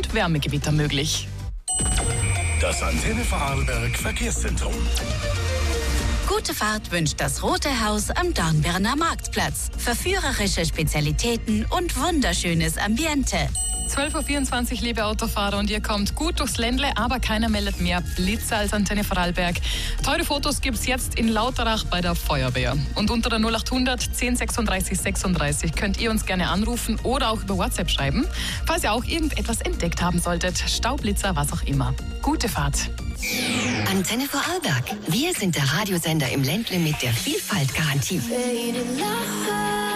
Wärmegewitter möglich. Das Antenne Vorarlberg Verkehrszentrum. Gute Fahrt wünscht das Rote Haus am Dornbirner Marktplatz. Verführerische Spezialitäten und wunderschönes Ambiente. 12.24 Uhr, liebe Autofahrer, und ihr kommt gut durchs Ländle, aber keiner meldet mehr Blitze als Antenne Vorarlberg. Teure Fotos gibt's jetzt in Lauterach bei der Feuerwehr. Und unter der 0800 10 36 36 könnt ihr uns gerne anrufen oder auch über WhatsApp schreiben, falls ihr auch irgendetwas entdeckt haben solltet. Staublitzer, was auch immer. Gute Fahrt. Antenne Vorarlberg. Wir sind der Radiosender im Ländle mit der Vielfaltgarantie.